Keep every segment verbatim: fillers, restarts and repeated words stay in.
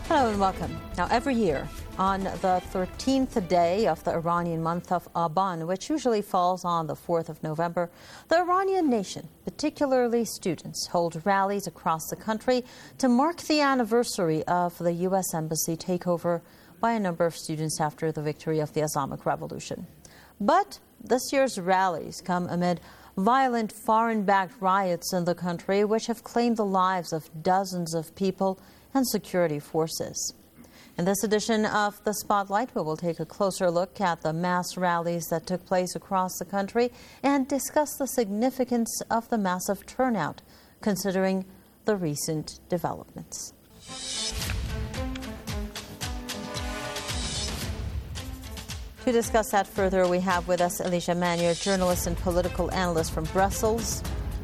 Hello and welcome. Now, every year, on the thirteenth day of the Iranian month of Aban, which usually falls on the fourth of November, the Iranian nation, particularly students, hold rallies across the country to mark the anniversary of the U S Embassy takeover by a number of students after the victory of the Islamic Revolution. But this year's rallies come amid violent foreign-backed riots in the country, which have claimed the lives of dozens of people and security forces. In this edition of The Spotlight, we will take a closer look at the mass rallies that took place across the country and discuss the significance of the massive turnout, considering the recent developments. To discuss that further, we have with us Alicia Manier, journalist and political analyst from Brussels,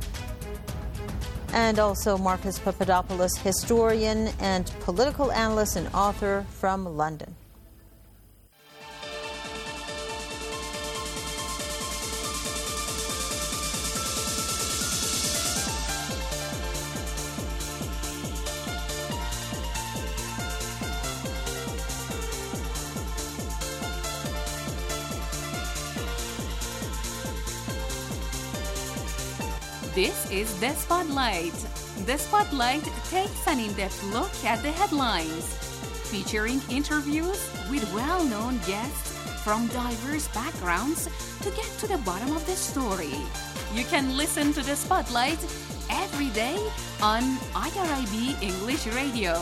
and also Marcus Papadopoulos, historian and political analyst and author from London. This is The Spotlight. The Spotlight takes an in-depth look at the headlines, featuring interviews with well-known guests from diverse backgrounds to get to the bottom of the story. You can listen to The Spotlight every day on I R I B English Radio.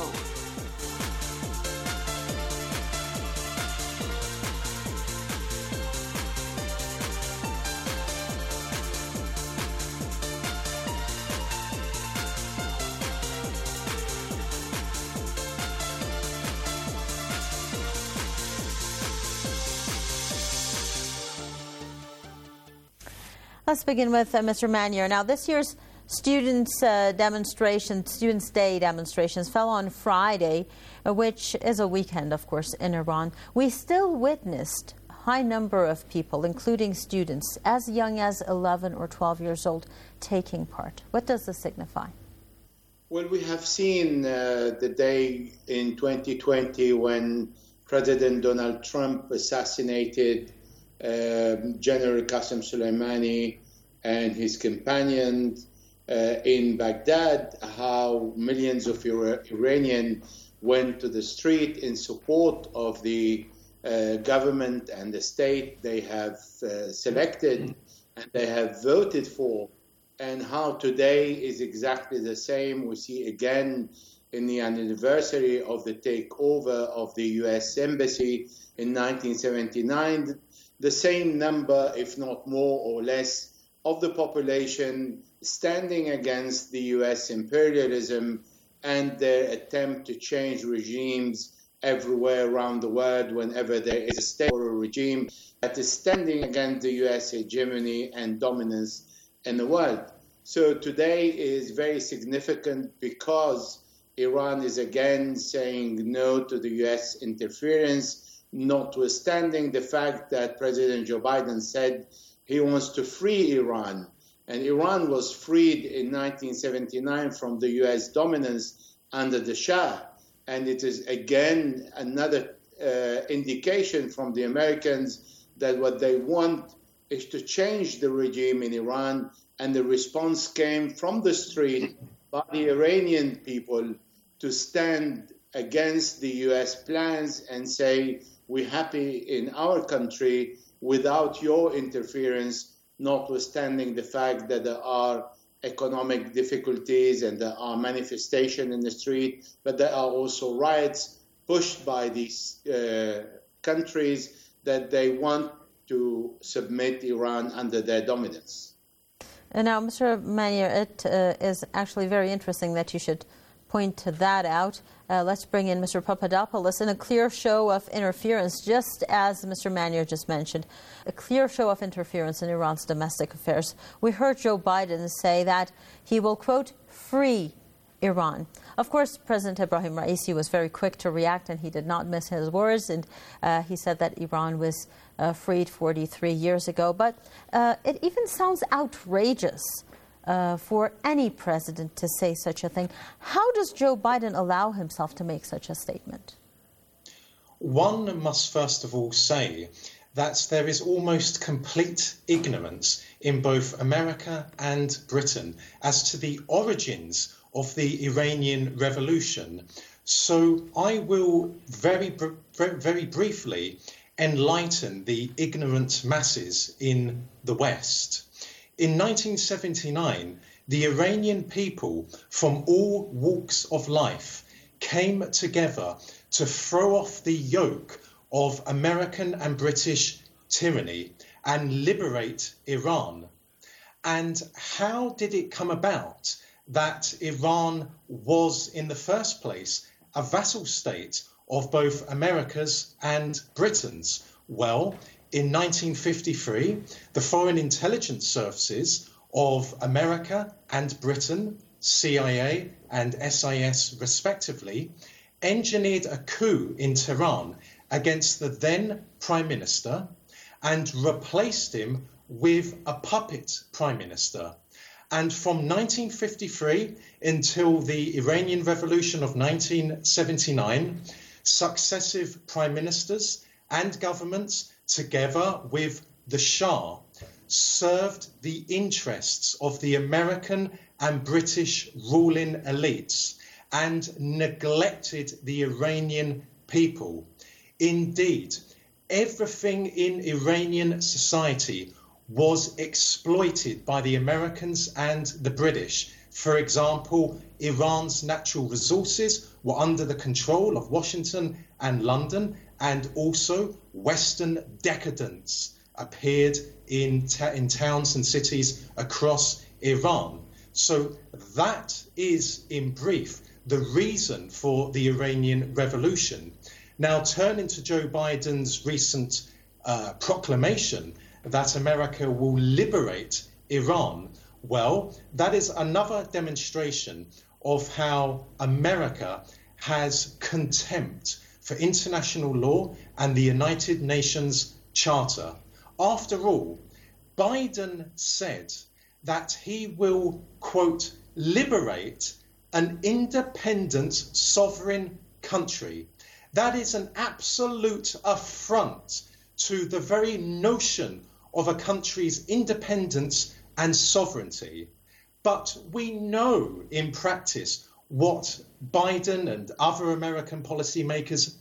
Let's begin with uh, Mister Manier. Now, this year's students' uh, demonstrations, Students' Day demonstrations, fell on Friday, uh, which is a weekend, of course, in Iran. We still witnessed a high number of people, including students as young as eleven or twelve years old, taking part. What does this signify? Well, we have seen uh, the day in twenty twenty when President Donald Trump assassinated uh, General Qasem Soleimani and his companions uh, in Baghdad, how millions of Ira- Iranians went to the street in support of the uh, government and the state they have uh, selected and they have voted for, and how today is exactly the same. We see again in the anniversary of the takeover of the U S Embassy in nineteen seventy-nine, the same number, if not more or less, of the population standing against the U S imperialism and their attempt to change regimes everywhere around the world whenever there is a state or a regime that is standing against the U S hegemony and dominance in the world. So today is very significant because Iran is again saying no to the U S interference, notwithstanding the fact that President Joe Biden said he wants to free Iran. And Iran was freed in nineteen seventy-nine from the U S dominance under the Shah. And it is again another uh, indication from the Americans that what they want is to change the regime in Iran. And the response came from the street by the Iranian people to stand against the U S plans and say, we're happy in our country without your interference, notwithstanding the fact that there are economic difficulties and there are manifestations in the street, but there are also riots pushed by these uh, countries that they want to submit Iran under their dominance. And now, Mister Manier, it uh, is actually very interesting that you should point to that out. Uh, let's bring in Mister Papadopoulos. In a clear show of interference, just as Mister Manier just mentioned, a clear show of interference in Iran's domestic affairs. We heard Joe Biden say that he will, quote, free Iran. Of course, President Ebrahim Raisi was very quick to react, and he did not miss his words, and uh, he said that Iran was uh, freed forty-three years ago. But uh, it even sounds outrageous uh, for any president to say such a thing. How does Joe Biden allow himself to make such a statement? One must first of all say that there is almost complete ignorance in both America and Britain as to the origins of the Iranian Revolution. So I will very, very briefly enlighten the ignorant masses in the West. In nineteen seventy-nine, the Iranian people from all walks of life came together to throw off the yoke of American and British tyranny and liberate Iran. And how did it come about that Iran was in the first place a vassal state of both America's and Britain's? Well, in nineteen fifty-three, the Foreign Intelligence Services of America and Britain, C I A and S I S respectively, engineered a coup in Tehran against the then Prime Minister and replaced him with a puppet Prime Minister. And from nineteen fifty-three until the Iranian Revolution of nineteen seventy-nine, successive prime ministers and governments, together with the Shah, served the interests of the American and British ruling elites and neglected the Iranian people. Indeed, everything in Iranian society was exploited by the Americans and the British. For example, Iran's natural resources were under the control of Washington and London, and also Western decadence appeared in, ta- in towns and cities across Iran. So that is, in brief, the reason for the Iranian Revolution. Now, turning to Joe Biden's recent uh, proclamation that America will liberate Iran, well, that is another demonstration of how America has contempt for international law and the United Nations Charter. After all, Biden said that he will, quote, liberate an independent sovereign country. That is an absolute affront to the very notion of a country's independence and sovereignty. But we know in practice what Biden and other American policymakers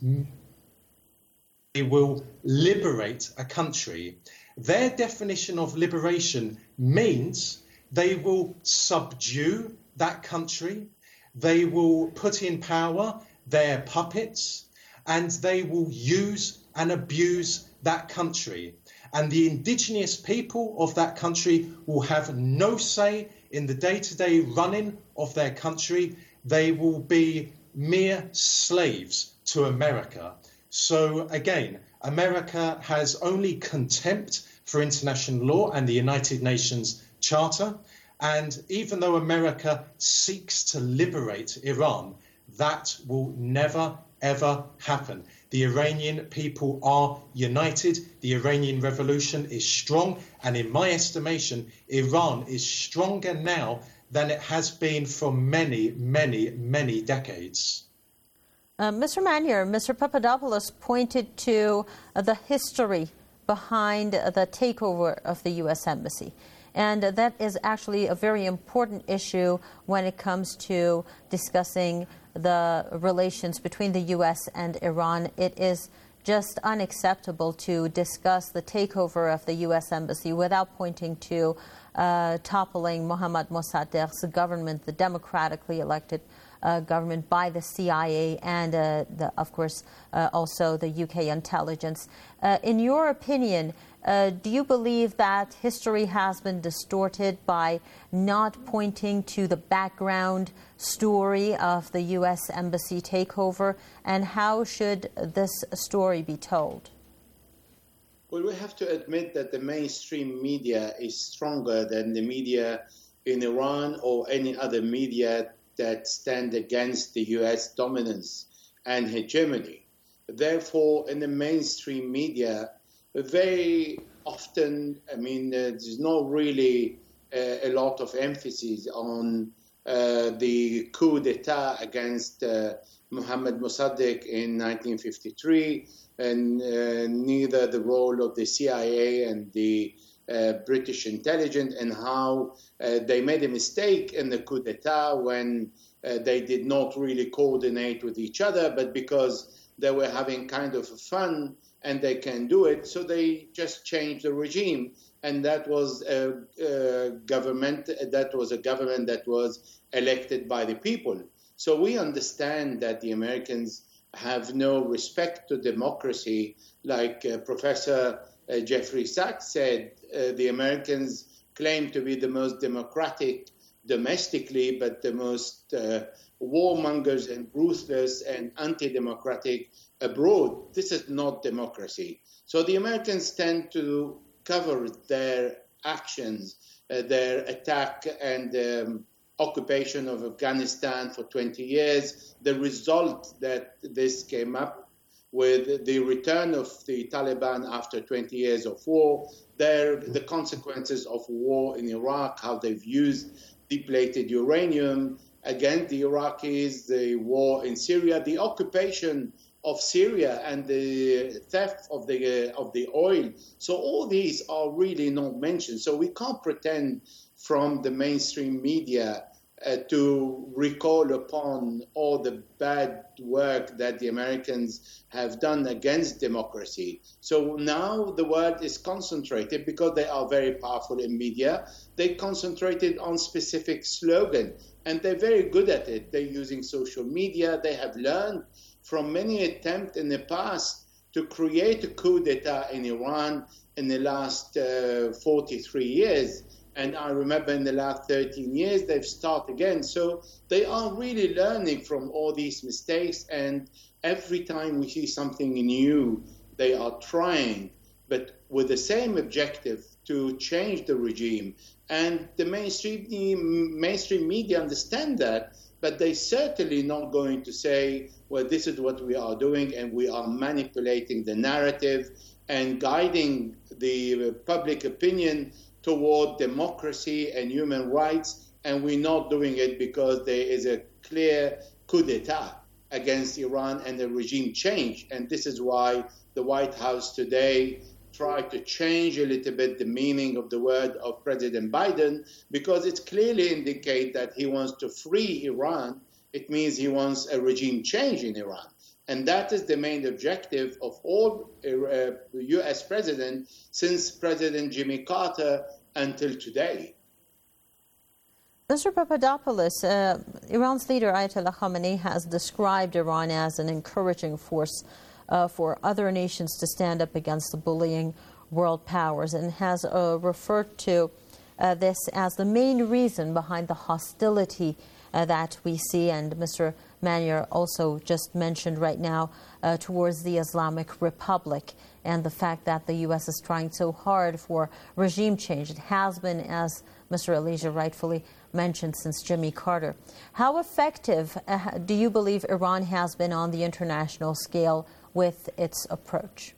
they will liberate a country. Their definition of liberation means they will subdue that country, they will put in power their puppets, and they will use and abuse that country. And the indigenous people of that country will have no say in the day-to-day running of their country. They will be mere slaves to America. So again, America has only contempt for international law and the United Nations Charter. And even though America seeks to liberate Iran, that will never, ever happen. The Iranian people are united. The Iranian Revolution is strong. And in my estimation, Iran is stronger now than it has been for many, many, many decades. Uh, Mister Manier, Mister Papadopoulos pointed to uh, the history behind uh, the takeover of the U S Embassy. And uh, that is actually a very important issue when it comes to discussing the relations between the U S and Iran. It is just unacceptable to discuss the takeover of the U S Embassy without pointing to uh, toppling Mohammad Mossadegh's government, the democratically elected uh, government by the C I A and, uh, the, of course, uh, also the U K intelligence. Uh, in your opinion, Uh, do you believe that history has been distorted by not pointing to the background story of the U S Embassy takeover? And how should this story be told? Well, we have to admit that the mainstream media is stronger than the media in Iran or any other media that stand against the U S dominance and hegemony. Therefore, in the mainstream media, very often, I mean, uh, there's no really uh, a lot of emphasis on uh, the coup d'etat against uh, Mohammad Mossadegh in nineteen fifty-three, and uh, neither the role of the C I A and the uh, British intelligence, and how uh, they made a mistake in the coup d'etat when uh, they did not really coordinate with each other, but because they were having kind of fun and they can do it, so they just changed the regime. And that was a, a government that was a government that was elected by the people. So we understand that the Americans have no respect to democracy. Like uh, Professor uh, Jeffrey Sachs said, uh, the Americans claim to be the most democratic domestically, but the most uh, warmongers and ruthless and anti-democratic abroad. This is not democracy. So the Americans tend to cover their actions, uh, their attack and um, occupation of Afghanistan for twenty years, the result that this came up with, the return of the Taliban after twenty years of war, their, the consequences of war in Iraq, how they've used depleted uranium against the Iraqis, the war in Syria, the occupation of Syria and the theft of the uh, of the oil. So all these are really not mentioned. So we can't pretend from the mainstream media uh, to recall upon all the bad work that the Americans have done against democracy. So now the world is concentrated, because they are very powerful in media, they concentrated on specific slogan, and they're very good at it. They're using social media. They have learned from many attempts in the past to create a coup d'etat in Iran in the last uh, forty-three years. And I remember in the last thirteen years, they've started again. So they are really learning from all these mistakes. And every time we see something new, they are trying, but with the same objective, to change the regime. And the mainstream, mainstream media understand that, but they certainly not going to say, well, this is what we are doing, and we are manipulating the narrative and guiding the public opinion toward democracy and human rights, and we're not doing it because there is a clear coup d'etat against Iran and a regime change. And this is why the White House today tried to change a little bit the meaning of the word of President Biden, because it clearly indicates that he wants to free Iran. It means he wants a regime change in Iran. And that is the main objective of all uh, U S presidents since President Jimmy Carter until today. Mister Papadopoulos, uh, Iran's leader Ayatollah Khamenei has described Iran as an encouraging force uh, for other nations to stand up against the bullying world powers, and has uh, referred to uh, this as the main reason behind the hostility uh, that we see. And Mister Manier also just mentioned right now uh, towards the Islamic Republic, and the fact that the U S is trying so hard for regime change. It has been, as Mister Elijah rightfully mentioned, since Jimmy Carter. How effective uh, do you believe Iran has been on the international scale with its approach?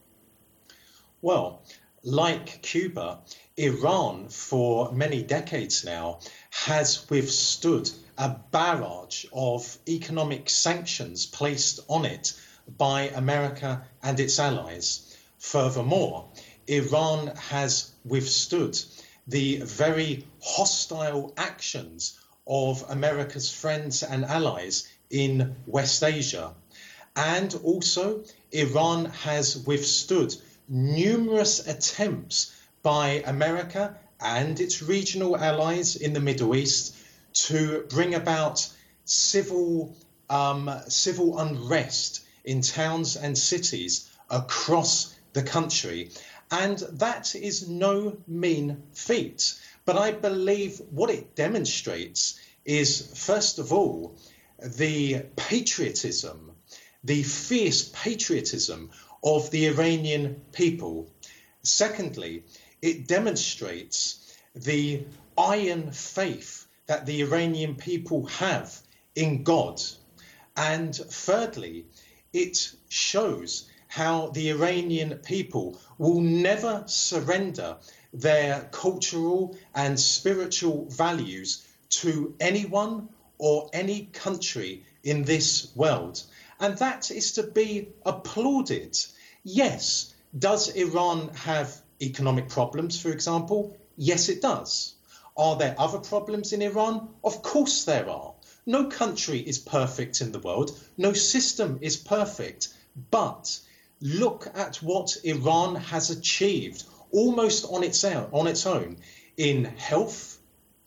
Well, like Cuba, Iran for many decades now has withstood a barrage of economic sanctions placed on it by America and its allies. Furthermore, Iran has withstood the very hostile actions of America's friends and allies in West Asia. And also, Iran has withstood numerous attempts by America and its regional allies in the Middle East to bring about civil um, civil unrest in towns and cities across the country. And that is no mean feat. But I believe what it demonstrates is, first of all, the patriotism, the fierce patriotism of the Iranian people. Secondly, it demonstrates the iron faith that the Iranian people have in God. And thirdly, it shows how the Iranian people will never surrender their cultural and spiritual values to anyone or any country in this world. And that is to be applauded. Yes, does Iran have economic problems, for example? Yes, it does. Are there other problems in Iran? Of course there are. No country is perfect in the world. No system is perfect. But look at what Iran has achieved almost on its own, on its own in health,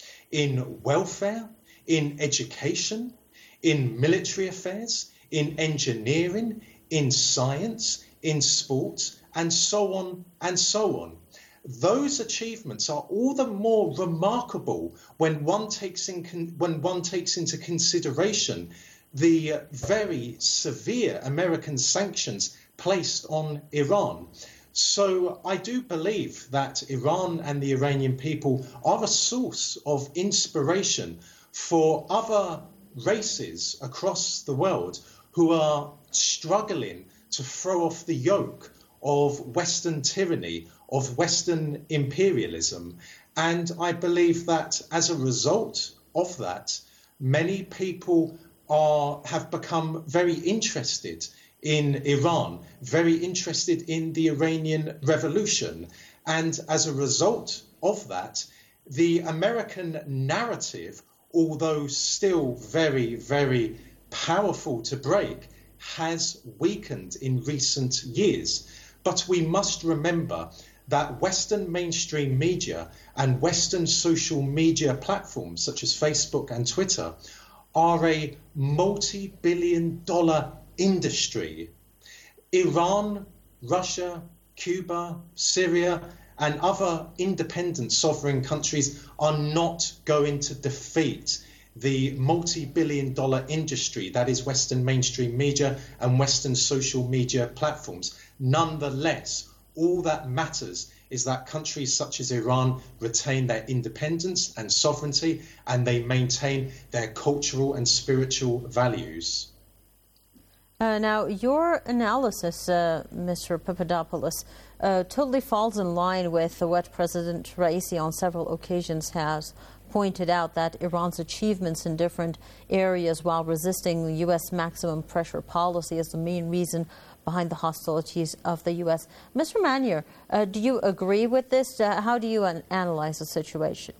in welfare, in education, in military affairs, in engineering, in science, in sports, and so on and so on. Those achievements are all the more remarkable when one takes in con- when one takes into consideration the very severe American sanctions placed on Iran. So I do believe that Iran and the Iranian people are a source of inspiration for other races across the world who are struggling to throw off the yoke of Western tyranny, of Western imperialism. And I believe that as a result of that, many people are have become very interested in Iran, very interested in the Iranian Revolution. And as a result of that, the American narrative, although still very, very powerful to break, has weakened in recent years. But we must remember that Western mainstream media and Western social media platforms such as Facebook and Twitter are a multi-billion dollar industry. Iran, Russia, Cuba, Syria, and other independent sovereign countries are not going to defeat the multi-billion dollar industry that is Western mainstream media and Western social media platforms. Nonetheless, all that matters is that countries such as Iran retain their independence and sovereignty, and they maintain their cultural and spiritual values. Uh, now, your analysis, uh, Mister Papadopoulos, uh, totally falls in line with what President Raisi on several occasions has pointed out, that Iran's achievements in different areas while resisting the U S maximum pressure policy is the main reason behind the hostilities of the U S. Mister Manier, uh, do you agree with this? Uh, how do you an- analyze the situation?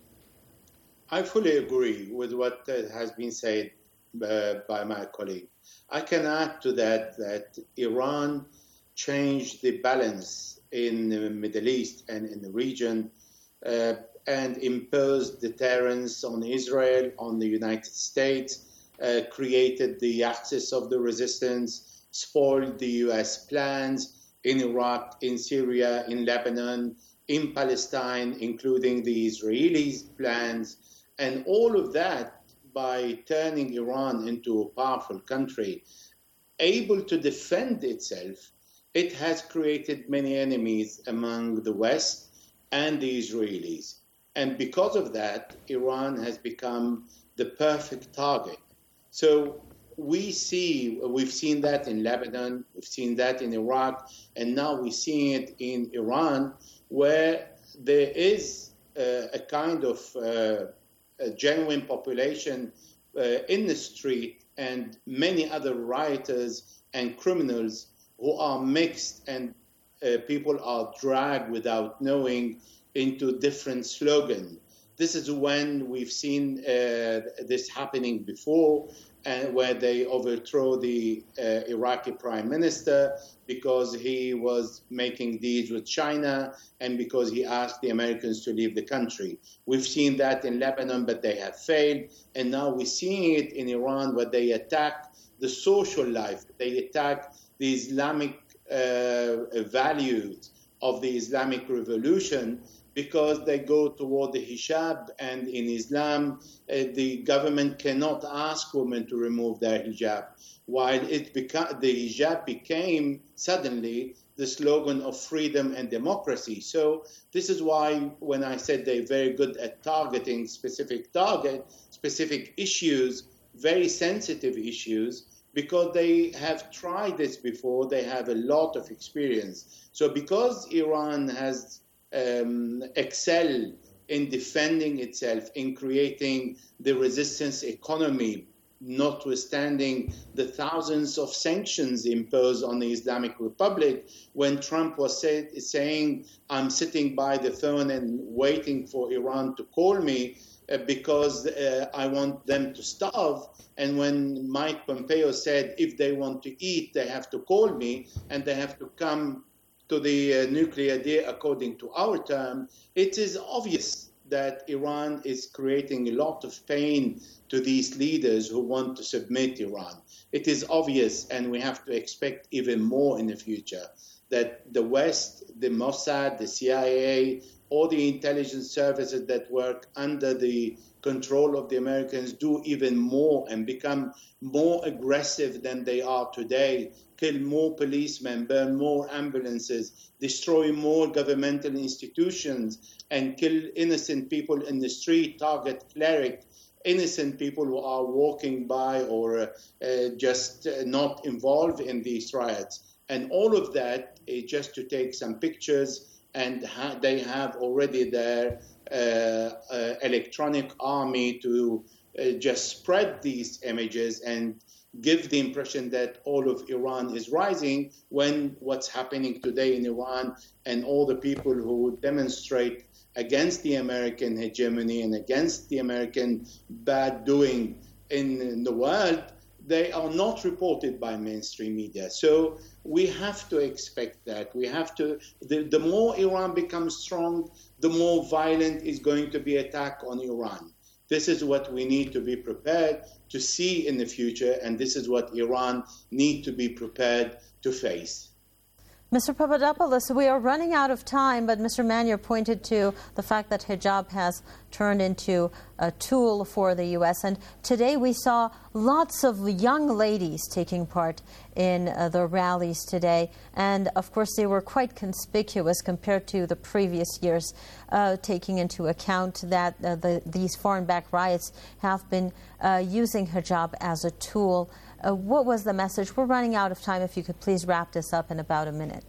I fully agree with what uh, has been said uh, by my colleague. I can add to that that Iran changed the balance in the Middle East and in the region uh, and imposed deterrence on Israel, on the United States, uh, created the axis of the resistance, spoiled the U S plans in Iraq, in Syria, in Lebanon, in Palestine, including the Israelis' plans, and all of that by turning Iran into a powerful country, able to defend itself. It has created many enemies among the West and the Israelis. And because of that, Iran has become the perfect target. So we see, we've seen that in Lebanon, we've seen that in Iraq, and now we're seeing it in Iran, where there is uh, a kind of uh, a genuine population uh, in the street and many other rioters and criminals who are mixed, and uh, people are dragged without knowing into different slogans. This is when we've seen uh, this happening before, and where they overthrow the uh, Iraqi prime minister because he was making deals with China and because he asked the Americans to leave the country. We've seen that in Lebanon, but they have failed. And now we're seeing it in Iran, where they attack the social life. They attack the Islamic uh, values of the Islamic revolution, because they go toward the hijab, and in Islam, uh, the government cannot ask women to remove their hijab, while it beca- the hijab became suddenly the slogan of freedom and democracy. So this is why when I said they're very good at targeting specific target, specific issues, very sensitive issues, because they have tried this before. They have a lot of experience. So because Iran has um, excelled in defending itself, in creating the resistance economy, notwithstanding the thousands of sanctions imposed on the Islamic Republic, when Trump was say, saying, I'm sitting by the phone and waiting for Iran to call me uh, because uh, I want them to starve. And when Mike Pompeo said, if they want to eat, they have to call me and they have to come to the uh, nuclear deal according to our term, it is obvious that Iran is creating a lot of pain to these leaders who want to submit Iran. It is obvious, and we have to expect even more in the future, that the West, the Mossad, the C I A, all the intelligence services that work under the control of the Americans do even more and become more aggressive than they are today, kill more policemen, burn more ambulances, destroy more governmental institutions, and kill innocent people in the street, target clerics, innocent people who are walking by or uh, uh, just uh, not involved in these riots. And all of that is just to take some pictures, and ha- they have already their uh, uh, electronic army to uh, just spread these images and give the impression that all of Iran is rising, when what's happening today in Iran and all the people who demonstrate against the American hegemony and against the American bad doing in, in the world, they are not reported by mainstream media. So we have to expect that. We have to, the, the more Iran becomes strong, the more violent is going to be attack on Iran. This is what we need to be prepared to see in the future, and this is what Iran need to be prepared to face. Mister Papadopoulos, we are running out of time, but Mister Manier pointed to the fact that hijab has turned into a tool for the U S. And today we saw lots of young ladies taking part in uh, the rallies today. And, of course, they were quite conspicuous compared to the previous years, uh, taking into account that uh, the, these foreign-backed riots have been uh, using hijab as a tool. Uh, what was the message? We're running out of time. If you could please wrap this up in about a minute.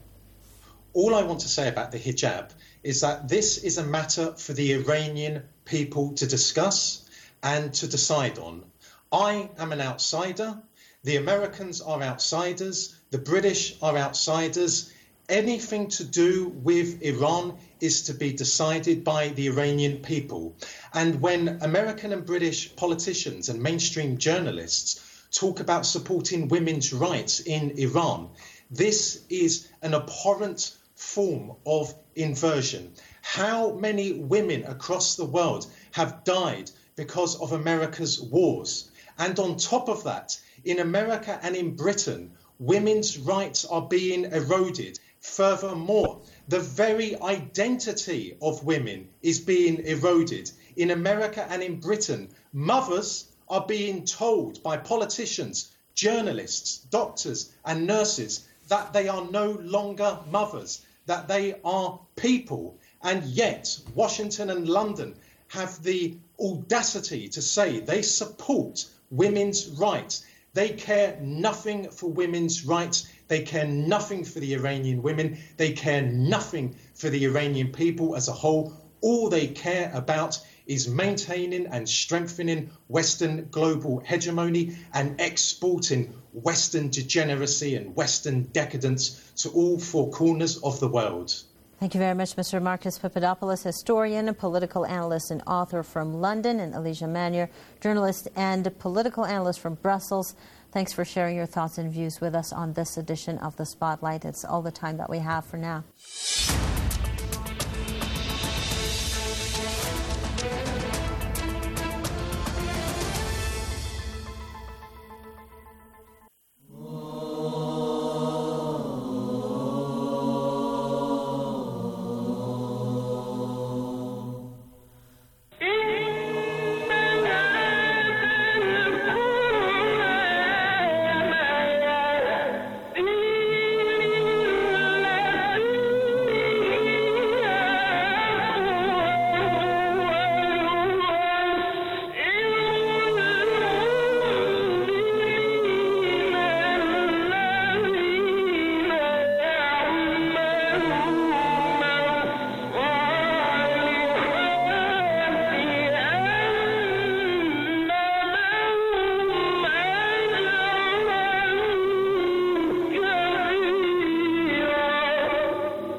All I want to say about the hijab is that this is a matter for the Iranian people to discuss and to decide on. I am an outsider. The Americans are outsiders. The British are outsiders. Anything to do with Iran is to be decided by the Iranian people. And when American and British politicians and mainstream journalists talk about supporting women's rights in Iran, this is an abhorrent form of inversion. How many women across the world have died because of America's wars? And on top of that, in America and in Britain, women's rights are being eroded. Furthermore, the very identity of women is being eroded. In America and in Britain, mothers are being told by politicians, journalists, doctors and nurses that they are no longer mothers, that they are people. And yet Washington and London have the audacity to say they support women's rights. They care nothing for women's rights. They care nothing for the Iranian women. They care nothing for the Iranian people as a whole. All they care about is maintaining and strengthening Western global hegemony and exporting Western degeneracy and Western decadence to all four corners of the world. Thank you very much, Mister Marcus Papadopoulos, historian, a political analyst and author from London, and Alicia Manier, journalist and political analyst from Brussels. Thanks for sharing your thoughts and views with us on this edition of The Spotlight. It's all the time that we have for now.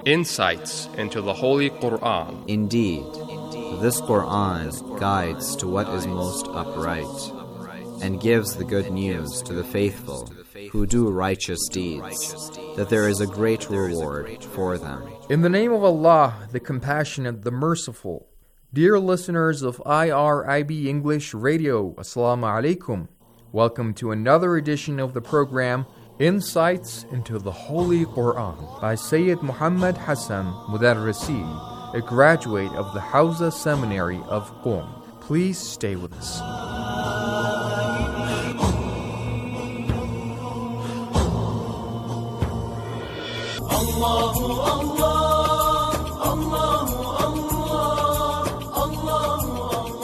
Insights into the Holy Quran. Indeed, this Quran guides to what is most upright and gives the good news to the faithful who do righteous deeds, that there is a great reward for them. In the name of Allah, the Compassionate, the Merciful. Dear listeners of I R I B English Radio, Assalamu alaikum. Welcome to another edition of the program Insights into the Holy Quran by Sayyid Muhammad Hassan Mudarrisi, a graduate of the Hawza Seminary of Qom. Please stay with us. Allahu Allah, Allahu Allah, Allahu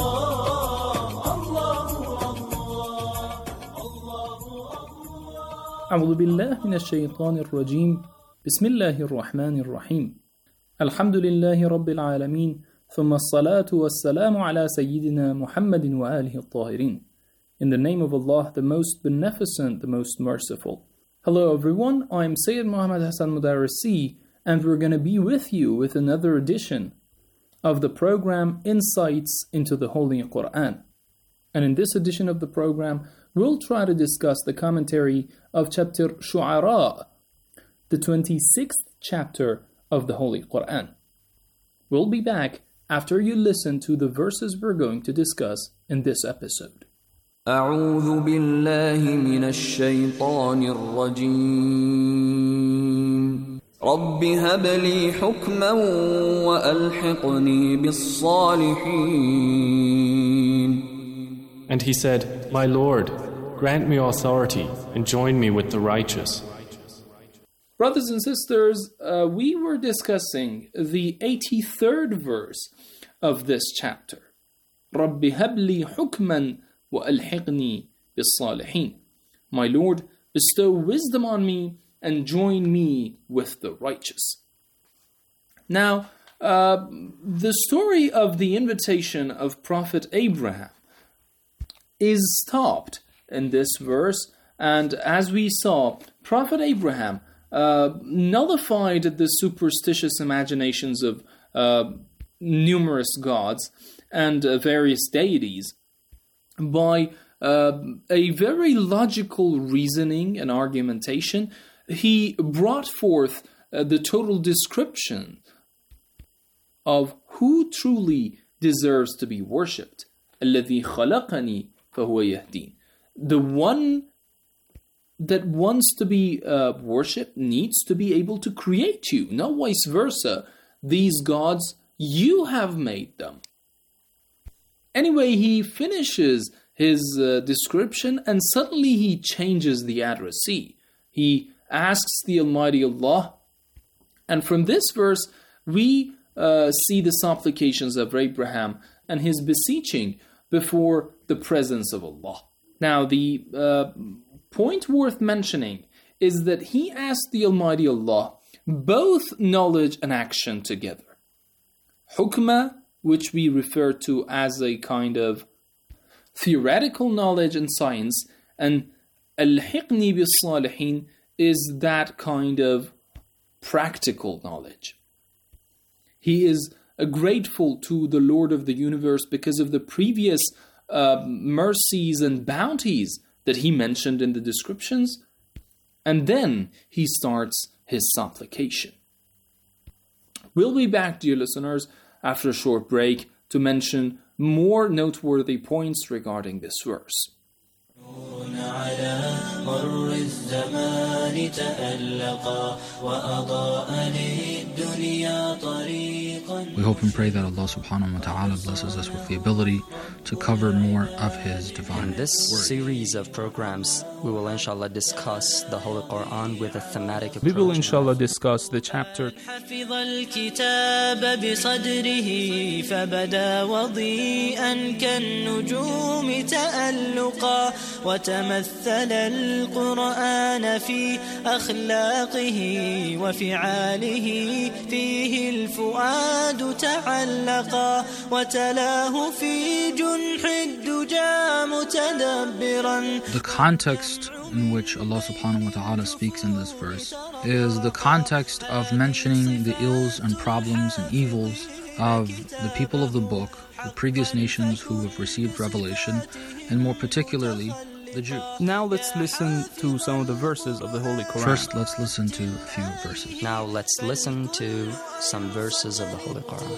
أعوذ بالله من الشيطان الرجيم بسم الله الرحمن الرحيم الحمد لله رب العالمين ثم الصلاة والسلام على سيدنا محمد وآله الطاهرين. In the name of Allah, the most beneficent, the most merciful. Hello everyone, I'm Sayyid Muhammad Hassan Mudarrisi, and we're going to be with you with another edition of the program Insights into the Holy Quran. And in this edition of the program, we'll try to discuss the commentary of chapter Shu'ara, the twenty-sixth chapter of the Holy Quran. We'll be back after you listen to the verses we're going to discuss in this episode. أعوذ بالله من الشيطان الرجيم رب هب لي حكما وألحقني بالصالحين. And he said, My Lord, grant me authority and join me with the righteous. Brothers and sisters, uh, we were discussing the eighty-third verse of this chapter. رب هب لي حكما وألحقني بالصالحين. My Lord, bestow wisdom on me and join me with the righteous. Now, uh, the story of the invitation of Prophet Abraham is stopped in this verse, and as we saw, Prophet Abraham uh, nullified the superstitious imaginations of uh, numerous gods and uh, various deities by uh, a very logical reasoning and argumentation. He brought forth uh, the total description of who truly deserves to be worshipped. الذي خلقني فهو يهدين. The one that wants to be uh, worshipped needs to be able to create you, not vice versa. These gods, you have made them. Anyway, he finishes his uh, description and suddenly he changes the addressee. He asks the Almighty Allah, and from this verse we uh, see the supplications of Abraham and his beseeching before the presence of Allah. Now, the uh, point worth mentioning is that he asked the Almighty Allah both knowledge and action together. Hukmah, which we refer to as a kind of theoretical knowledge and science, and al-hiqni bis-salihin is that kind of practical knowledge. He is uh, grateful to the Lord of the universe because of the previous uh, mercies and bounties that he mentioned in the descriptions, and then he starts his supplication. We'll be back, dear listeners, after a short break to mention more noteworthy points regarding this verse. We hope and pray that Allah subhanahu wa ta'ala blesses us with the ability to cover more of His divine In this word. series of programs, we will inshallah discuss the Holy Quran with a thematic approach. We will inshallah discuss the chapter حفظ الكتاب بصدره فبدا وضيئا كالنجوم تألقا وتمثل القرآن في أخلاقه وفعاله فيه الفؤاد تعلقا وتلاه في جنح الدجى متدبرا. The context in which Allah subhanahu wa ta'ala speaks in this verse is the context of mentioning the ills and problems and evils of the people of the book, the previous nations who have received revelation, and more particularly the Jews. Now let's listen to some of the verses of the Holy Quran. First, let's listen to a few verses. Now let's listen to some verses of the Holy Quran.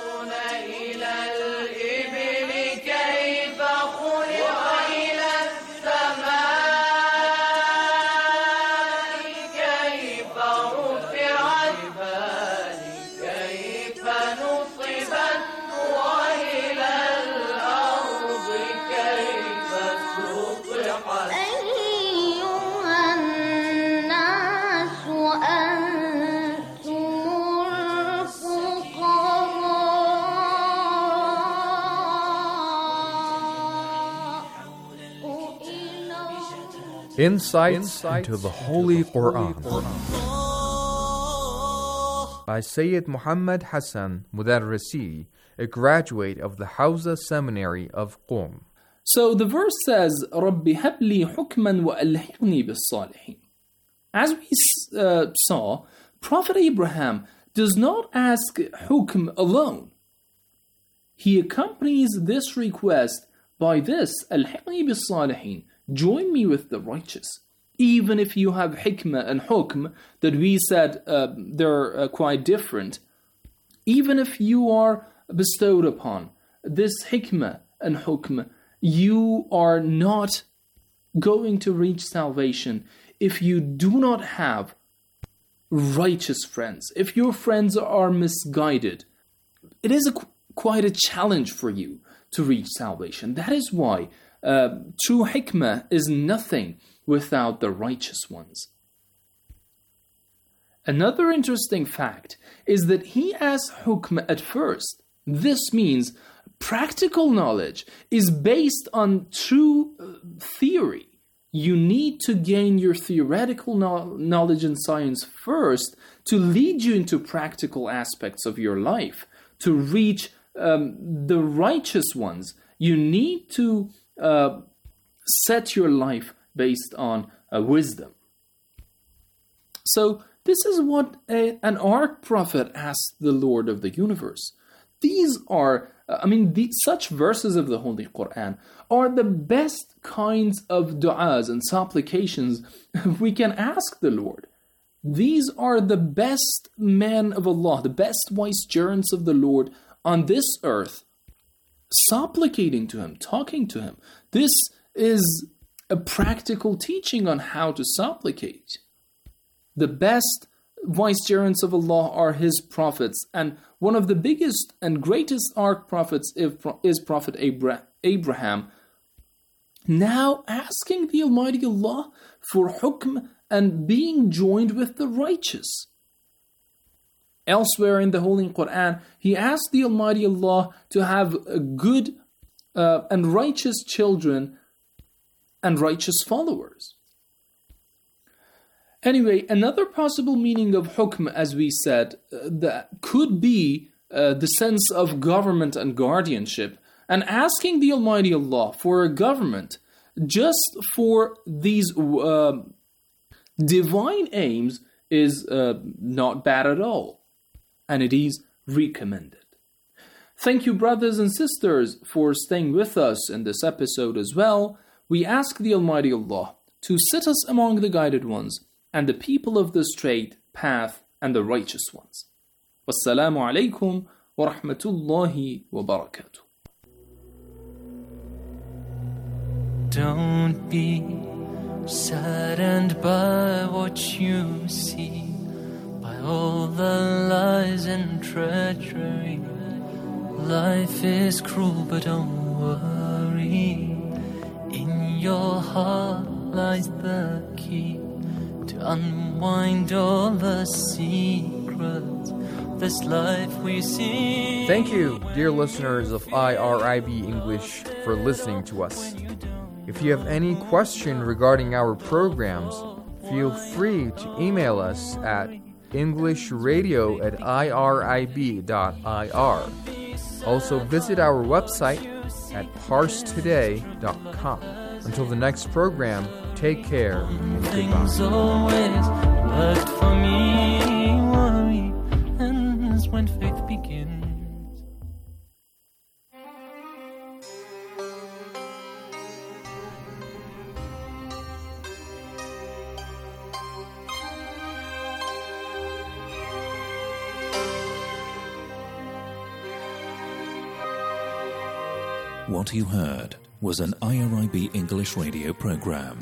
Insights into the Holy Quran by Sayyid Muhammad Hassan Mudarrisi, a graduate of the Hawza Seminary of Qom. So the verse says, رَبِّ هَبْ لِي حُكْمًا وَأَلْحِقْنِي بِالصَّالِحِينَ. As we uh, saw, Prophet Abraham does not ask hukm alone. He accompanies this request by this, أَلْحِقْنِي بِالصَّالِحِينَ, join me with the righteous. Even if you have hikmah and hukm, that we said uh, they're uh, quite different, even if you are bestowed upon this hikmah and hukm, you are not going to reach salvation if you do not have righteous friends. If your friends are misguided, it is a, quite a challenge for you to reach salvation. That is why uh, true hikmah is nothing without the righteous ones. Another interesting fact is that he asks hukm at first. This means practical knowledge is based on true theory. You need to gain your theoretical no- knowledge in science first to lead you into practical aspects of your life. To reach um, the righteous ones, you need to uh, set your life based on uh, wisdom. So this is what a, an ark prophet asked the Lord of the universe. These are, I mean, the, such verses of the Holy Quran are the best kinds of du'as and supplications we can ask the Lord. These are the best men of Allah, the best vicegerents of the Lord on this earth, supplicating to Him, talking to Him. This is a practical teaching on how to supplicate. The best vicegerents of Allah are His prophets, and one of the biggest and greatest ark prophets is Prophet Abraham, now asking the Almighty Allah for hukm and being joined with the righteous. Elsewhere in the Holy Quran, he asked the Almighty Allah to have good uh, and righteous children and righteous followers. Anyway, another possible meaning of hukm, as we said, uh, that could be uh, the sense of government and guardianship, and asking the Almighty Allah for a government just for these uh, divine aims is uh, not bad at all, and it is recommended. Thank you, brothers and sisters, for staying with us in this episode as well. We ask the Almighty Allah to sit us among the guided ones and the people of the straight path and the righteous ones. Wassalamu alaikum wa rahmatullahi wa barakatuh. Don't be saddened by what you see, by all the lies and treachery. Life is cruel, but don't worry. In your heart lies the key to unwind all the secrets of this life we see. Thank you, dear listeners of I R I B English, for listening to us. If you have any question regarding our programs, feel free to email us at englishradio at irib dot ir. Also visit our website at parse today dot com. Until the next program, take care and Things goodbye. always worked for me. Worry ends when faith begins. What you heard was an I R I B English radio program.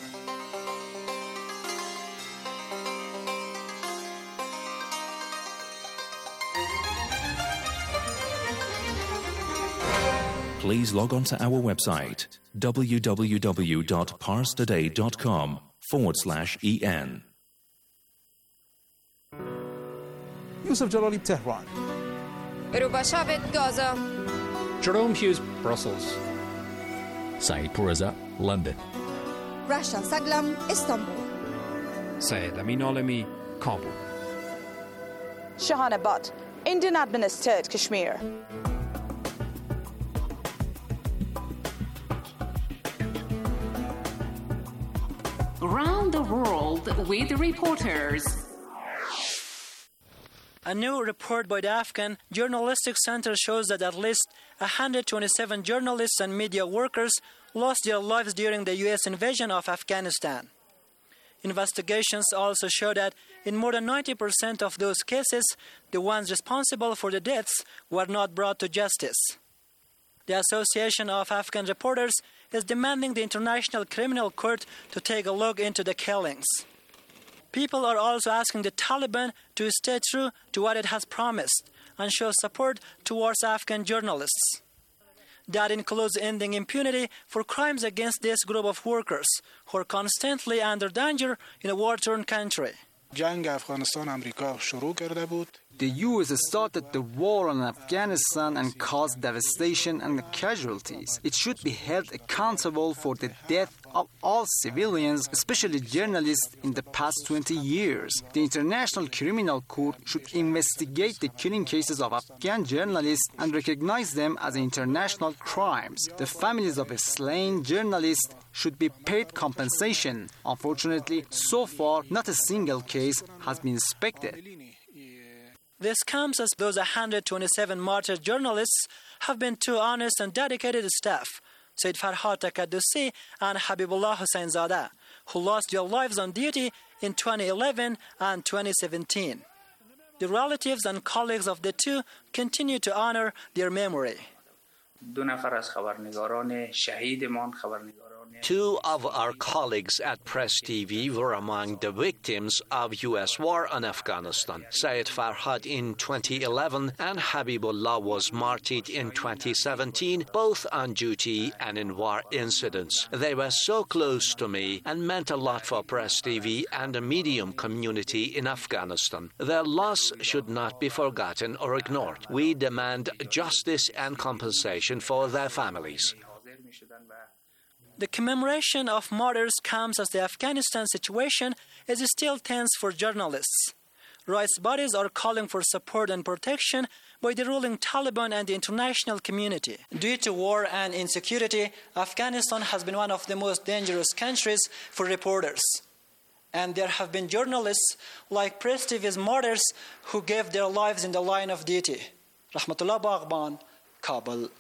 Please log on to our website w w w dot parse today dot com forward slash en. Yusuf Jalali, Tehran. Ruba Shabit, Gaza. Jerome Hughes, Brussels. Saeed Pourreza, London. Rasha Saglam, Istanbul. Syed Amin Alami, Kabul. Shahana Butt, Indian administered Kashmir. Around the world with reporters. A new report by the Afghan Journalistic Center shows that at least one hundred twenty-seven journalists and media workers lost their lives during the U S invasion of Afghanistan. Investigations also show that in more than ninety percent of those cases, the ones responsible for the deaths were not brought to justice. The Association of Afghan Reporters is demanding the International Criminal Court to take a look into the killings. People are also asking the Taliban to stay true to what it has promised and show support towards Afghan journalists. That includes ending impunity for crimes against this group of workers who are constantly under danger in a war-torn country. جنگ افغانستان آمریکا شروع کرده بود. The U S started the war on Afghanistan and caused devastation and casualties. It should be held accountable for the death of all civilians, especially journalists, in the past twenty years. The International Criminal Court should investigate the killing cases of Afghan journalists and recognize them as international crimes. The families of slain journalists should be paid compensation. Unfortunately, so far, not a single case has been inspected. This comes as those one hundred twenty-seven martyred journalists have been two honest and dedicated staff, Said Farhad Takaddusi and Habibullah Husseinzadeh, who lost their lives on duty in twenty eleven and twenty seventeen. The relatives and colleagues of the two continue to honor their memory. Two of our colleagues at Press T V were among the victims of U S war on Afghanistan. Syed Farhad in twenty eleven and Habibullah was martyred in twenty seventeen, both on duty and in war incidents. They were so close to me and meant a lot for Press T V and the medium community in Afghanistan. Their loss should not be forgotten or ignored. We demand justice and compensation for their families. The commemoration of martyrs comes as the Afghanistan situation is still tense for journalists. Rights bodies are calling for support and protection by the ruling Taliban and the international community. Due to war and insecurity, Afghanistan has been one of the most dangerous countries for reporters. And there have been journalists like Press T V's martyrs who gave their lives in the line of duty. Rahmatullah Baghban, Kabul.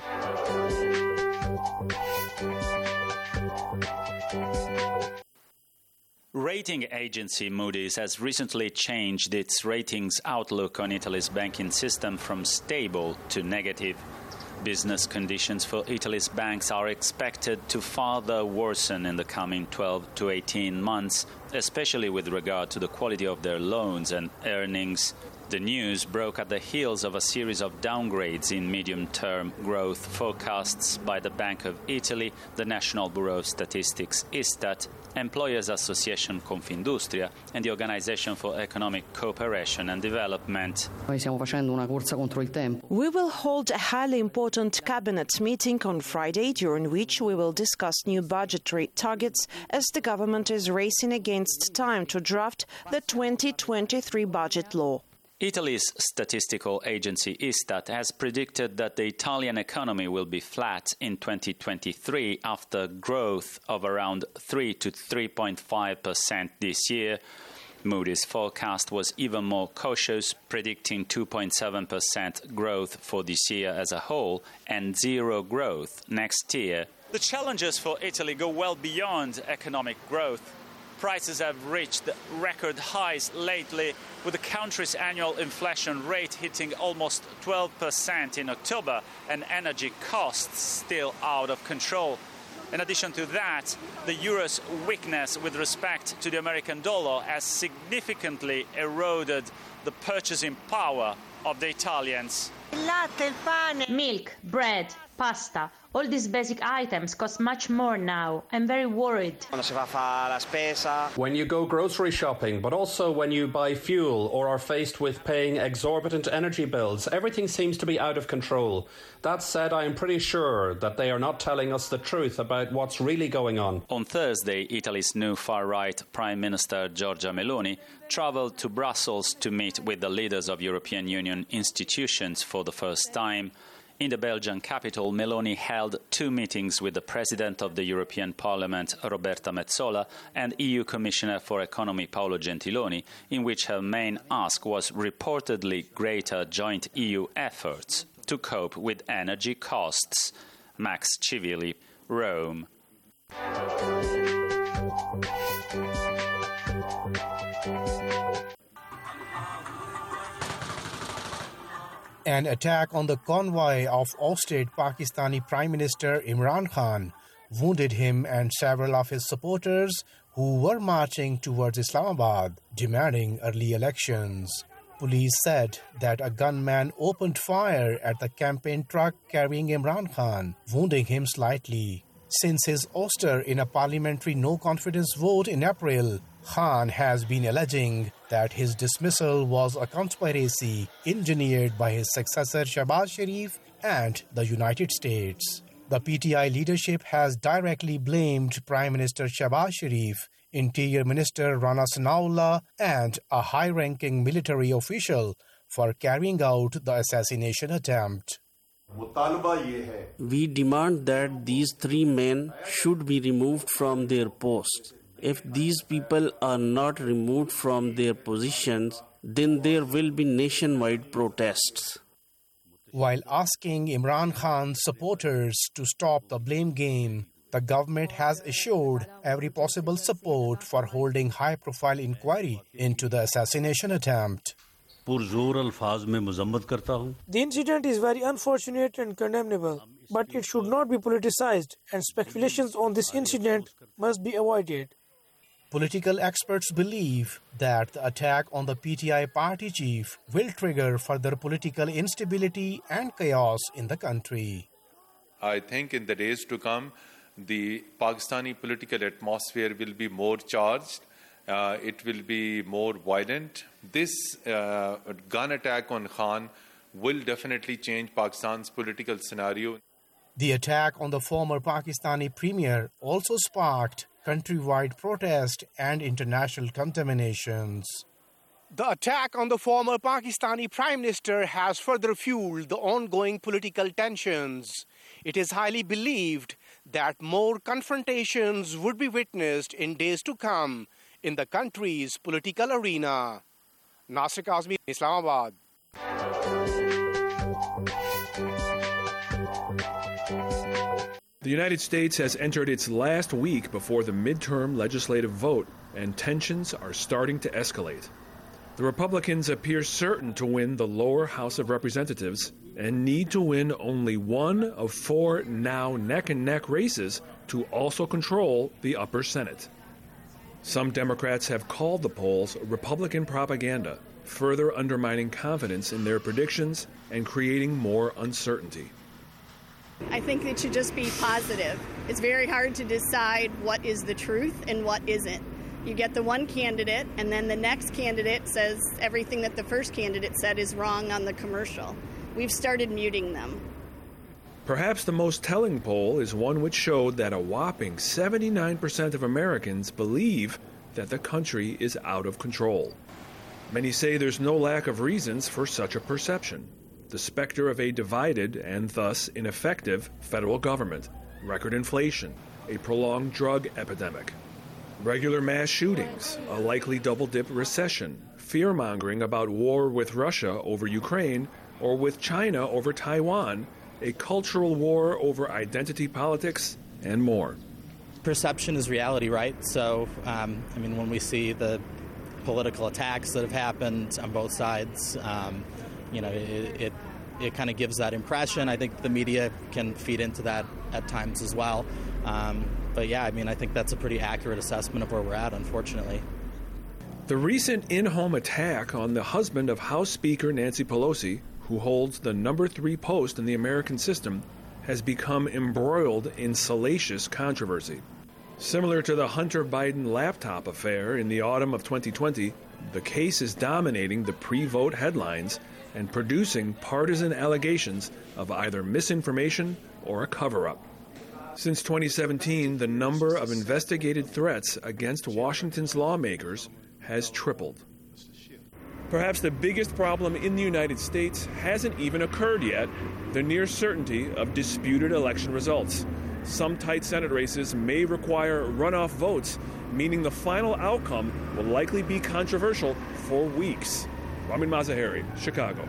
Rating agency Moody's has recently changed its ratings outlook on Italy's banking system from stable to negative. Business conditions for Italy's banks are expected to further worsen in the coming twelve to eighteen months, especially with regard to the quality of their loans and earnings. The news broke at the heels of a series of downgrades in medium-term growth forecasts by the Bank of Italy, the National Bureau of Statistics ISTAT, Employers Association Confindustria, and the Organization for Economic Cooperation and Development. We will hold a highly important cabinet meeting on Friday, during which we will discuss new budgetary targets as the government is racing against time to draft the twenty twenty-three budget law. Italy's statistical agency Istat has predicted that the Italian economy will be flat in twenty twenty-three after growth of around three to three point five percent this year. Moody's forecast was even more cautious, predicting two point seven percent growth for this year as a whole and zero growth next year. The challenges for Italy go well beyond economic growth. Prices have reached record highs lately, with the country's annual inflation rate hitting almost twelve percent in October and energy costs still out of control. In addition to that, the euro's weakness with respect to the American dollar has significantly eroded the purchasing power of the Italians. Milk, bread, pasta, all these basic items cost much more now. I'm very worried. When you go grocery shopping, but also when you buy fuel or are faced with paying exorbitant energy bills, everything seems to be out of control. That said, I am pretty sure that they are not telling us the truth about what's really going on. On Thursday, Italy's new far-right Prime Minister Giorgia Meloni travelled to Brussels to meet with the leaders of European Union institutions for the first time. In the Belgian capital, Meloni held two meetings with the President of the European Parliament, Roberta Metsola, and E U Commissioner for Economy, Paolo Gentiloni, in which her main ask was reportedly greater joint E U efforts to cope with energy costs. Max Civilli, Rome. An attack on the convoy of ousted Pakistani Prime Minister Imran Khan wounded him and several of his supporters who were marching towards Islamabad, demanding early elections. Police said that a gunman opened fire at the campaign truck carrying Imran Khan, wounding him slightly. Since his ouster in a parliamentary no-confidence vote in April, Khan has been alleging that his dismissal was a conspiracy engineered by his successor Shehbaz Sharif and the United States. The P T I leadership has directly blamed Prime Minister Shehbaz Sharif, Interior Minister Rana Sanaullah, and a high-ranking military official for carrying out the assassination attempt. We demand that these three men should be removed from their posts. If these people are not removed from their positions, then there will be nationwide protests. While asking Imran Khan's supporters to stop the blame game, the government has assured every possible support for holding high-profile inquiry into the assassination attempt. The incident is very unfortunate and condemnable, but it should not be politicized, and speculations on this incident must be avoided. Political experts believe that the attack on the P T I party chief will trigger further political instability and chaos in the country. I think in the days to come, the Pakistani political atmosphere will be more charged. Uh, it will be more violent. This uh, gun attack on Khan will definitely change Pakistan's political scenario. The attack on the former Pakistani premier also sparked countrywide protest and international contaminations. The attack on the former Pakistani Prime Minister has further fueled the ongoing political tensions. It is highly believed that more confrontations would be witnessed in days to come in the country's political arena. Nasir Kazmi, Islamabad. The United States has entered its last week before the midterm legislative vote, and tensions are starting to escalate. The Republicans appear certain to win the lower House of Representatives and need to win only one of four now neck-and-neck races to also control the upper Senate. Some Democrats have called the polls Republican propaganda, further undermining confidence in their predictions and creating more uncertainty. I think it should just be positive. It's very hard to decide what is the truth and what isn't. You get the one candidate, and then the next candidate says everything that the first candidate said is wrong on the commercial. We've started muting them. Perhaps the most telling poll is one which showed that a whopping seventy-nine percent of Americans believe that the country is out of control. Many say there's no lack of reasons for such a perception. The specter of a divided and thus ineffective federal government, record inflation, a prolonged drug epidemic, regular mass shootings, a likely double-dip recession, fear-mongering about war with Russia over Ukraine or with China over Taiwan, a cultural war over identity politics, and more. Perception is reality, right? So, um, I mean, when we see the political attacks that have happened on both sides, um, you know, it it, it kind of gives that impression. I think the media can feed into that at times as well. Um, but yeah, I mean, I think that's a pretty accurate assessment of where we're at, unfortunately. The recent in-home attack on the husband of House Speaker Nancy Pelosi, who holds the number three post in the American system, has become embroiled in salacious controversy. Similar to the Hunter Biden laptop affair in the autumn of twenty twenty, the case is dominating the pre-vote headlines and producing partisan allegations of either misinformation or a cover-up. Since twenty seventeen, the number of investigated threats against Washington's lawmakers has tripled. Perhaps the biggest problem in the United States hasn't even occurred yet, the near certainty of disputed election results. Some tight Senate races may require runoff votes, meaning the final outcome will likely be controversial for weeks. Ramin Mazaheri, Chicago.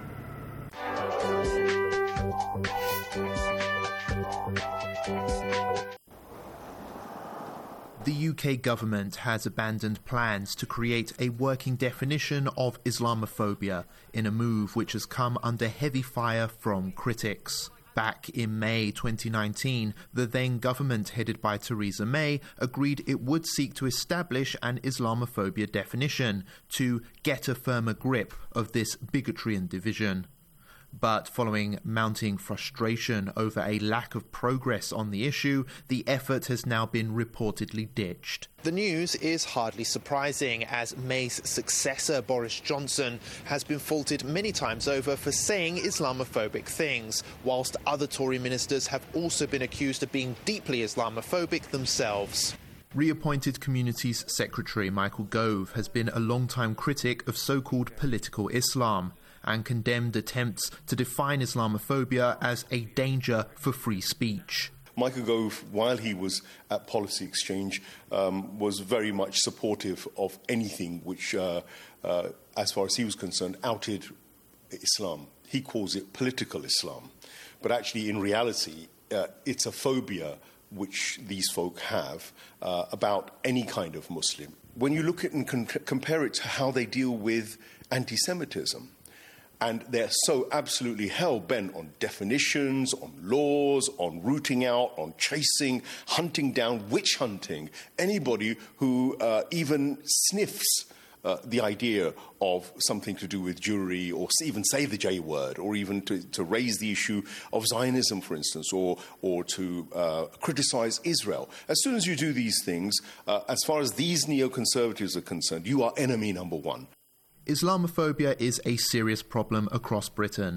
The U K government has abandoned plans to create a working definition of Islamophobia in a move which has come under heavy fire from critics. Back in May twenty nineteen, the then government headed by Theresa May agreed it would seek to establish an Islamophobia definition to get a firmer grip of this bigotry and division. But following mounting frustration over a lack of progress on the issue, the effort has now been reportedly ditched. The news is hardly surprising, as May's successor, Boris Johnson, has been faulted many times over for saying Islamophobic things, whilst other Tory ministers have also been accused of being deeply Islamophobic themselves. Reappointed Communities Secretary Michael Gove has been a long-time critic of so-called political Islam and condemned attempts to define Islamophobia as a danger for free speech. Michael Gove, while he was at Policy Exchange, um, was very much supportive of anything which, uh, uh, as far as he was concerned, outed Islam. He calls it political Islam. But actually, in reality, uh, it's a phobia which these folk have uh, about any kind of Muslim. When you look at and con- compare it to how they deal with anti-Semitism, and they're so absolutely hell-bent on definitions, on laws, on rooting out, on chasing, hunting down, witch hunting, anybody who uh, even sniffs uh, the idea of something to do with Jewry, or even say the J word, or even to, to raise the issue of Zionism, for instance, or, or to uh, criticize Israel. As soon as you do these things, uh, as far as these neoconservatives are concerned, you are enemy number one. Islamophobia is a serious problem across Britain,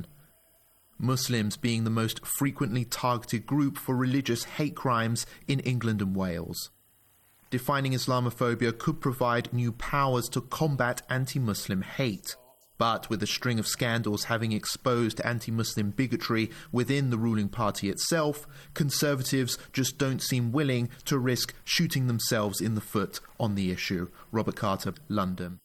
Muslims being the most frequently targeted group for religious hate crimes in England and Wales. Defining Islamophobia could provide new powers to combat anti-Muslim hate, but with a string of scandals having exposed anti-Muslim bigotry within the ruling party itself, Conservatives just don't seem willing to risk shooting themselves in the foot on the issue. Robert Carter, London.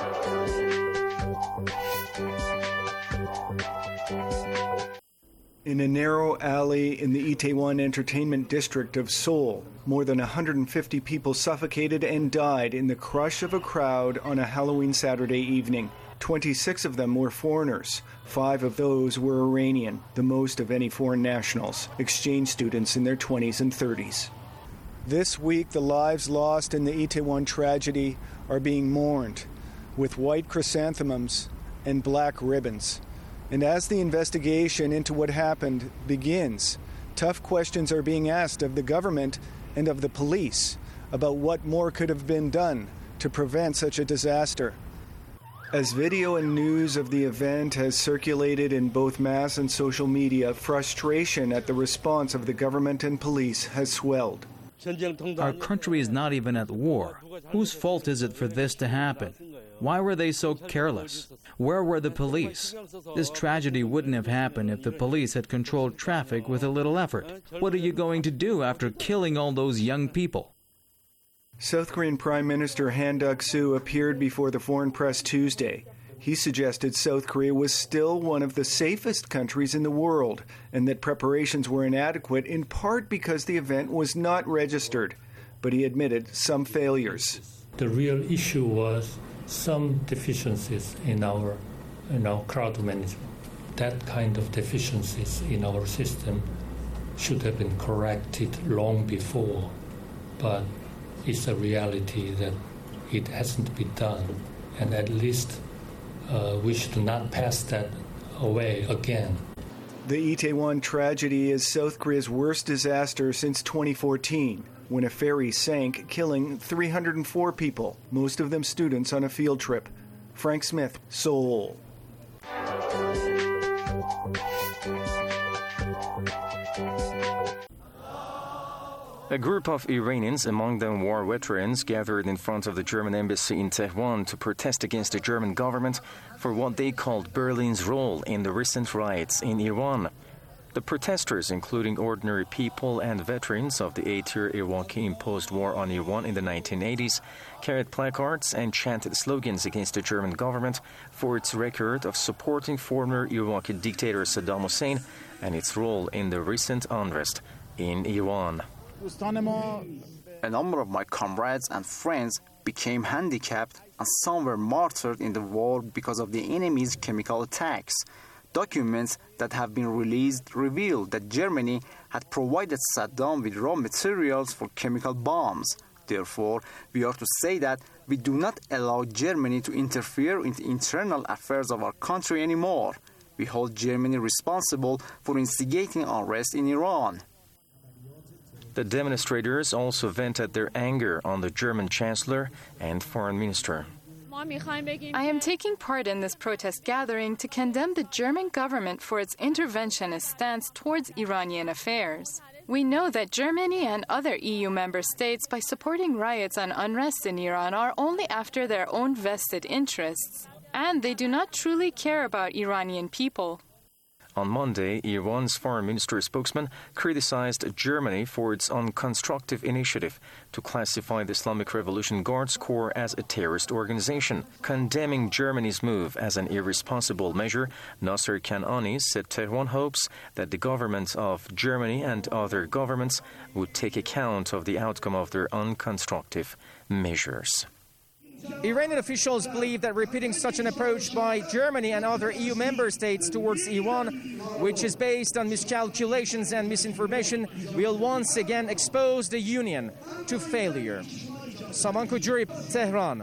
In a narrow alley in the Itaewon Entertainment District of Seoul, more than one hundred fifty people suffocated and died in the crush of a crowd on a Halloween Saturday evening. twenty-six of them were foreigners. Five of those were Iranian, the most of any foreign nationals, exchange students in their twenties and thirties. This week, the lives lost in the Itaewon tragedy are being mourned with white chrysanthemums and black ribbons. And as the investigation into what happened begins, tough questions are being asked of the government and of the police about what more could have been done to prevent such a disaster. As video and news of the event has circulated in both mass and social media, frustration at the response of the government and police has swelled. Our country is not even at war. Whose fault is it for this to happen? Why were they so careless? Where were the police? This tragedy wouldn't have happened if the police had controlled traffic with a little effort. What are you going to do after killing all those young people? South Korean Prime Minister Han Duck-soo appeared before the foreign press Tuesday. He suggested South Korea was still one of the safest countries in the world and that preparations were inadequate in part because the event was not registered. But he admitted some failures. The real issue was some deficiencies in our, in our crowd management. That kind of deficiencies in our system should have been corrected long before, but it's a reality that it hasn't been done, and at least uh, we should not pass that away again. The Itaewon tragedy is South Korea's worst disaster since twenty fourteen, when a ferry sank, killing three hundred four people, most of them students on a field trip. Frank Smith, Seoul. A group of Iranians, among them war veterans, gathered in front of the German embassy in Tehran to protest against the German government for what they called Berlin's role in the recent riots in Iran. The protesters, including ordinary people and veterans of the eight-year Iraqi-imposed war on Iran in the nineteen eighties, carried placards and chanted slogans against the German government for its record of supporting former Iraqi dictator Saddam Hussein and its role in the recent unrest in Iran. A number of my comrades and friends became handicapped, and some were martyred in the war because of the enemy's chemical attacks. Documents that have been released reveal that Germany had provided Saddam with raw materials for chemical bombs. Therefore, we are to say that we do not allow Germany to interfere in the internal affairs of our country anymore. We hold Germany responsible for instigating unrest in Iran. The demonstrators also vented their anger on the German Chancellor and Foreign Minister. I am taking part in this protest gathering to condemn the German government for its interventionist stance towards Iranian affairs. We know that Germany and other E U member states, by supporting riots and unrest in Iran, are only after their own vested interests, and they do not truly care about Iranian people. On Monday, Iran's foreign ministry spokesman criticized Germany for its unconstructive initiative to classify the Islamic Revolution Guards Corps as a terrorist organization. Condemning Germany's move as an irresponsible measure, Nasser Kanani said Tehran hopes that the government of Germany and other governments would take account of the outcome of their unconstructive measures. Iranian officials believe that repeating such an approach by Germany and other E U member states towards Iran, which is based on miscalculations and misinformation, will once again expose the Union to failure. Saman Kujuri, Tehran.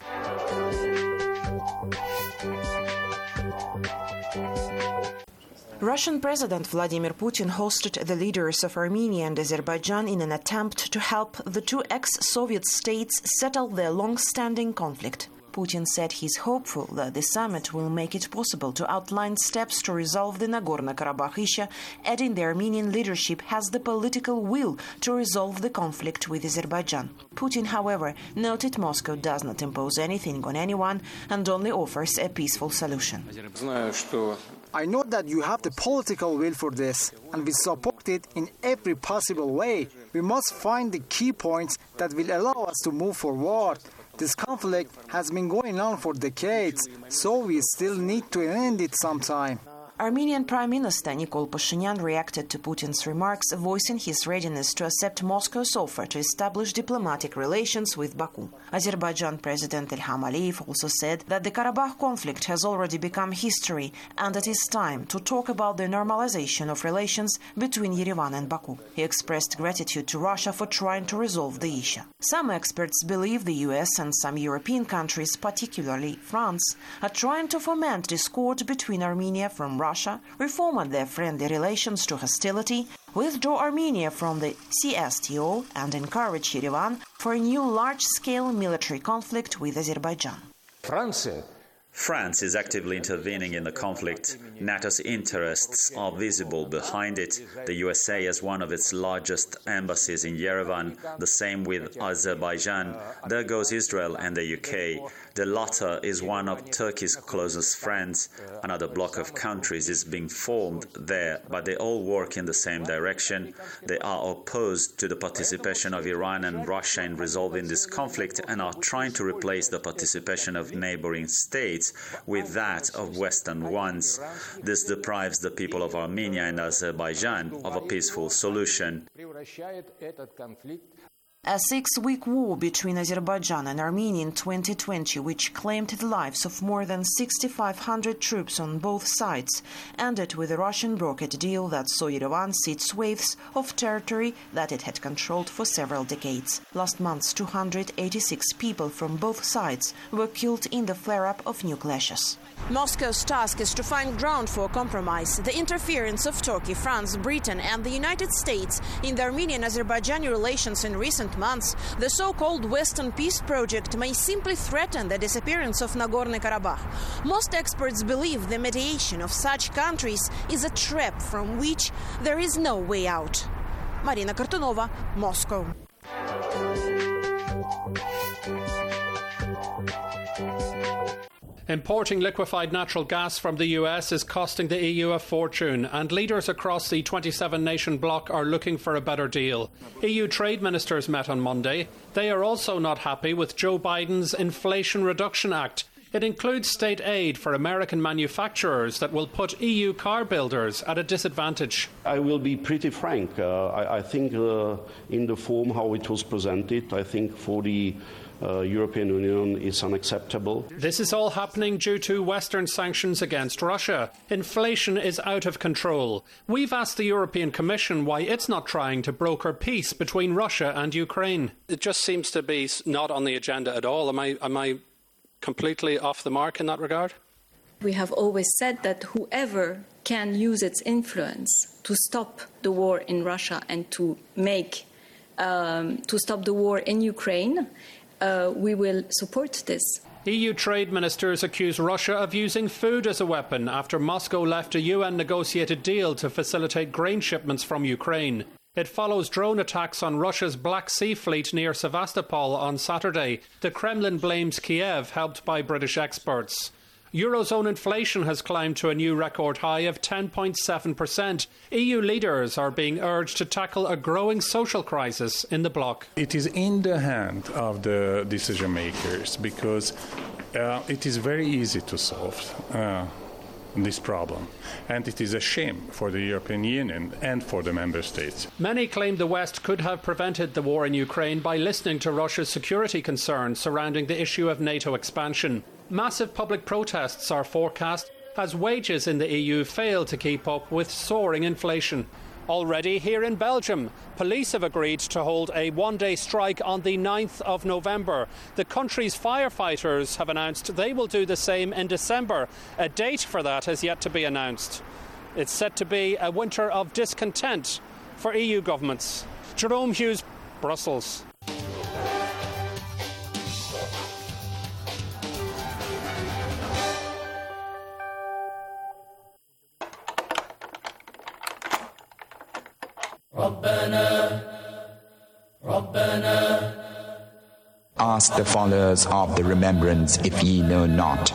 Russian President Vladimir Putin hosted the leaders of Armenia and Azerbaijan in an attempt to help the two ex-Soviet states settle their long-standing conflict. Putin said he's hopeful that the summit will make it possible to outline steps to resolve the Nagorno-Karabakh issue, adding the Armenian leadership has the political will to resolve the conflict with Azerbaijan. Putin, however, noted Moscow does not impose anything on anyone and only offers a peaceful solution. I know that you have the political will for this, and we support it in every possible way. We must find the key points that will allow us to move forward. This conflict has been going on for decades, so we still need to end it sometime. Armenian Prime Minister Nikol Pashinyan reacted to Putin's remarks, voicing his readiness to accept Moscow's offer to establish diplomatic relations with Baku. Azerbaijan President Ilham Aliyev also said that the Karabakh conflict has already become history and it is time to talk about the normalization of relations between Yerevan and Baku. He expressed gratitude to Russia for trying to resolve the issue. Some experts believe the U S and some European countries, particularly France, are trying to foment discord between Armenia from Russia, reform their friendly relations to hostility, withdraw Armenia from the C S T O, and encourage Yerevan for a new large-scale military conflict with Azerbaijan. France is actively intervening in the conflict. NATO's interests are visible behind it. The U S A has one of its largest embassies in Yerevan, the same with Azerbaijan. There goes Israel and the U K. The latter is one of Turkey's closest friends. Another bloc of countries is being formed there, but they all work in the same direction. They are opposed to the participation of Iran and Russia in resolving this conflict and are trying to replace the participation of neighboring states with that of Western ones. This deprives the people of Armenia and Azerbaijan of a peaceful solution. A six-week war between Azerbaijan and Armenia in twenty twenty, which claimed the lives of more than six thousand five hundred troops on both sides, ended with a Russian brokered deal that saw Yerevan cede swathes of territory that it had controlled for several decades. Last month, two hundred eighty-six people from both sides were killed in the flare-up of new clashes. Moscow's task is to find ground for compromise. The interference of Turkey, France, Britain and the United States in the Armenian-Azerbaijani relations in recent months, the so-called Western Peace Project may simply threaten the disappearance of Nagorno-Karabakh. Most experts believe the mediation of such countries is a trap from which there is no way out. Marina Kartunova, Moscow. Importing liquefied natural gas from the U S is costing the E U a fortune, and leaders across the twenty-seven nation bloc are looking for a better deal. E U trade ministers met on Monday. They are also not happy with Joe Biden's Inflation Reduction Act. It includes state aid for American manufacturers that will put E U car builders at a disadvantage. I will be pretty frank. Uh, I, I think uh, in the form how it was presented, I think for the Uh, European Union is unacceptable. This is all happening due to Western sanctions against Russia. Inflation is out of control. We've asked the European Commission why it's not trying to broker peace between Russia and Ukraine. It just seems to be not on the agenda at all. Am I, am I completely off the mark in that regard? We have always said that whoever can use its influence to stop the war in Russia and to make, um, to stop the war in Ukraine, Uh, we will support this. E U trade ministers accuse Russia of using food as a weapon after Moscow left a U N-negotiated deal to facilitate grain shipments from Ukraine. It follows drone attacks on Russia's Black Sea Fleet near Sevastopol on Saturday. The Kremlin blames Kiev, helped by British experts. Eurozone inflation has climbed to a new record high of ten point seven percent. E U leaders are being urged to tackle a growing social crisis in the bloc. It is in the hand of the decision makers because uh, it is very easy to solve uh, this problem. And it is a shame for the European Union and for the member states. Many claim the West could have prevented the war in Ukraine by listening to Russia's security concerns surrounding the issue of NATO expansion. Massive public protests are forecast as wages in the E U fail to keep up with soaring inflation. Already here in Belgium, police have agreed to hold a one-day strike on the ninth of November. The country's firefighters have announced they will do the same in December. A date for that has yet to be announced. It's set to be a winter of discontent for E U governments. Jerome Hughes, Brussels. Ask the followers of the remembrance if ye know not.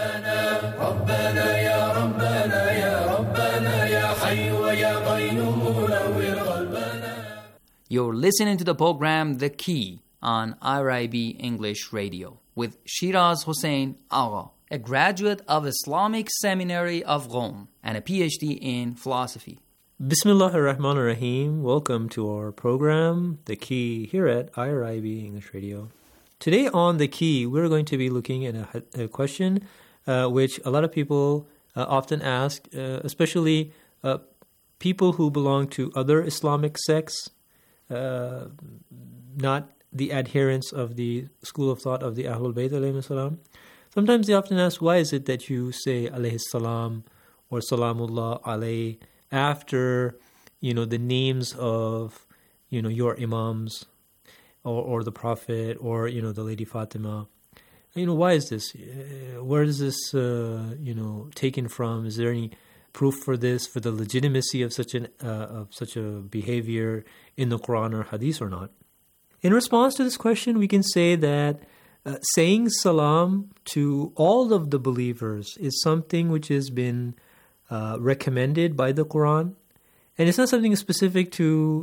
You're listening to the program The Key on I R I B English Radio with Shiraz Hossein Agha, a graduate of Islamic Seminary of Rome and a P H D in philosophy. Bismillah ar-Rahman ar-Rahim. Welcome to our program, The Key, here at I R I B English Radio. Today on The Key, we're going to be looking at a, a question uh, which a lot of people uh, often ask, uh, especially uh, people who belong to other Islamic sects, uh, not the adherents of the school of thought of the Ahlul Bayt alayhi salam. Sometimes they often ask, why is it that you say alayhi salam or salamullah alayhi after, you know, the names of, you know, your imams or, or the Prophet or, you know, the Lady Fatima? you know, why is this? Uh, where is this, uh, you know, taken from? Is there any proof for this, for the legitimacy of such an uh, of such a behavior in the Quran or Hadith or not? In response to this question, we can say that uh, saying salam to all of the believers is something which has been uh, recommended by the Quran, and it's not something specific to